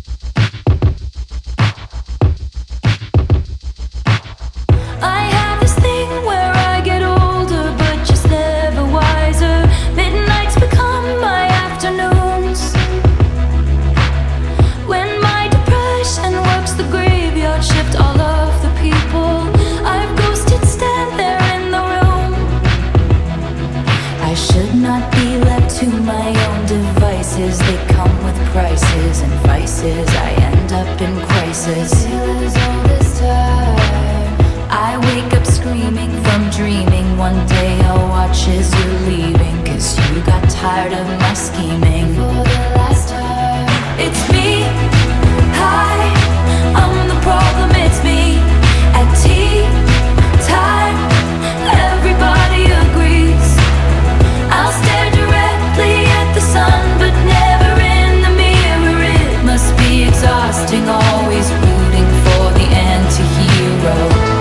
To my own devices, they come with prices and vices. I end up in crisis. Feelings all this time. I wake up screaming from dreaming. One day I'll watch as you're leaving, 'cause you got tired of my scheming. For the last time. It's me. Hi, I'm the problem. It's me. At tea time, everybody agrees. I'll stare directly at the sun, but never in the mirror. It must be exhausting, always rooting for the anti-hero.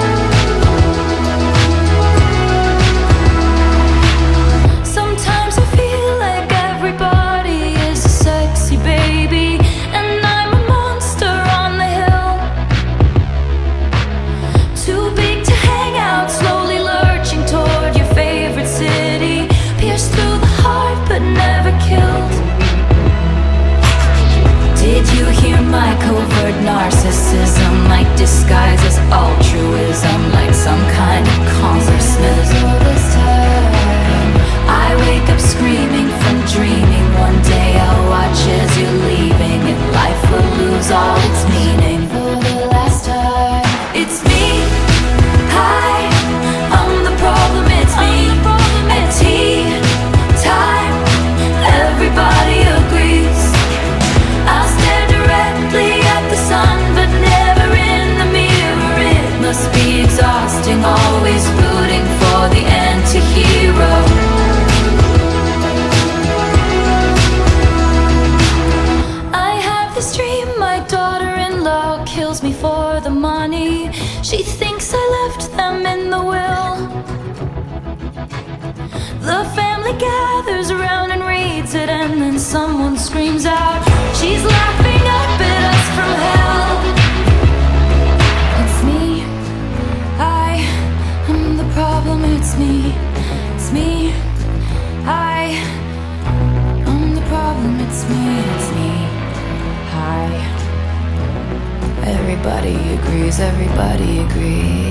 Sometimes I feel like everybody is a sexy baby, and I'm a monster on the hill. Too big to hang out, slowly lurching toward your favorite city. Pierced through the heart, but never killed. Did you hear my covert narcissism? Like disguise as altruism, like some kind of congressman. All this time, I wake up screaming from dreaming. One day I'll watch as you're leaving, and life will lose all its meaning. For the last time, it's me. Hi, I'm the problem. It's me. At tea time, everybody agrees. I'll stare directly at the sun, but never in the mirror. It must be exhausting, always rooting for the anti-hero. I have this dream, my daughter-in-law kills me for the money. She thinks I left them in the will. The family gathers around and reads it, and then someone screams out, she's laughing up at us from hell. It's me. I'm the problem. It's me. It's me. I'm the problem. It's me. It's me. Hi. Everybody agrees. Everybody agrees.